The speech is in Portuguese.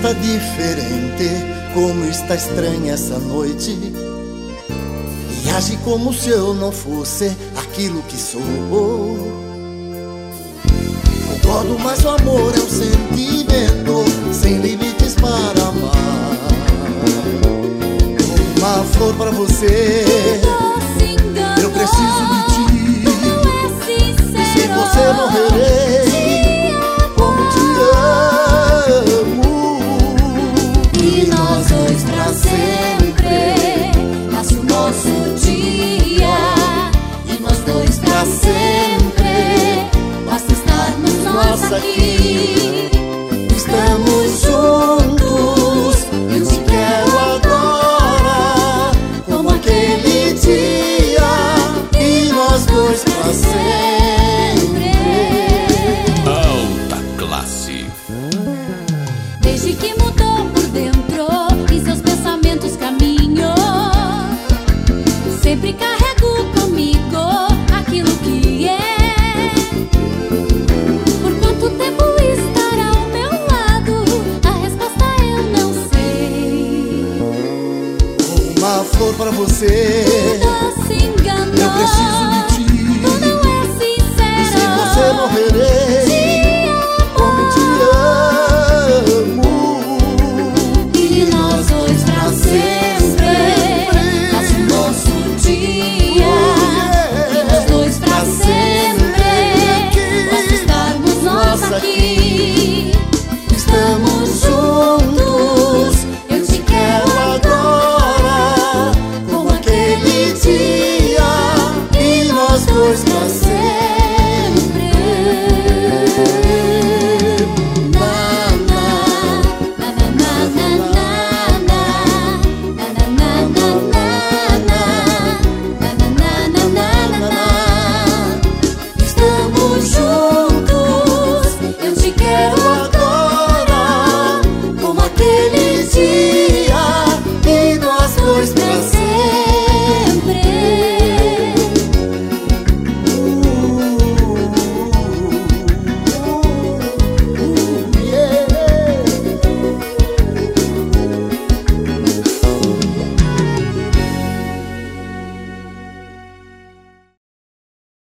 está diferente, como está estranha essa noite, e age como se eu não fosse aquilo que sou. Concordo, mas o amor é um sentimento sem limites para amar. Uma flor para você, eu preciso de ti, e sem você morrerei. Como te amo, E nós dois pra sempre, nasce o nosso dia. E nós dois pra sempre, basta estarmos nós aqui. estamos juntos, eu te quero agora, como aquele dia, e nós dois pra sempre. Alta classe. Desde que mudou por dentro, em seus pensamentos caminho, sempre carrego comigo aquilo que é. Por quanto tempo estará ao meu lado? A resposta eu não sei. Uma flor pra você, Tudo se enganou, eu preciso de ti, tudo é sincero. e sem você morrerei. Como te amo, E nós